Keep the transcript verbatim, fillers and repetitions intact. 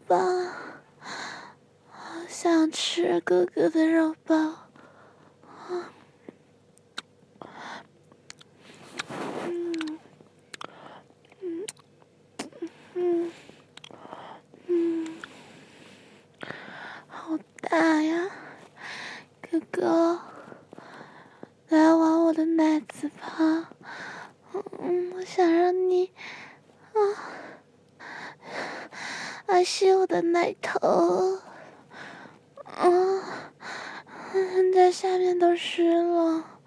棒，好想吃哥哥的肉棒。嗯嗯嗯嗯，好大呀，哥哥，来玩我的奶子吧。嗯，我想让你啊啊吸我的奶头。啊，在下面都湿了。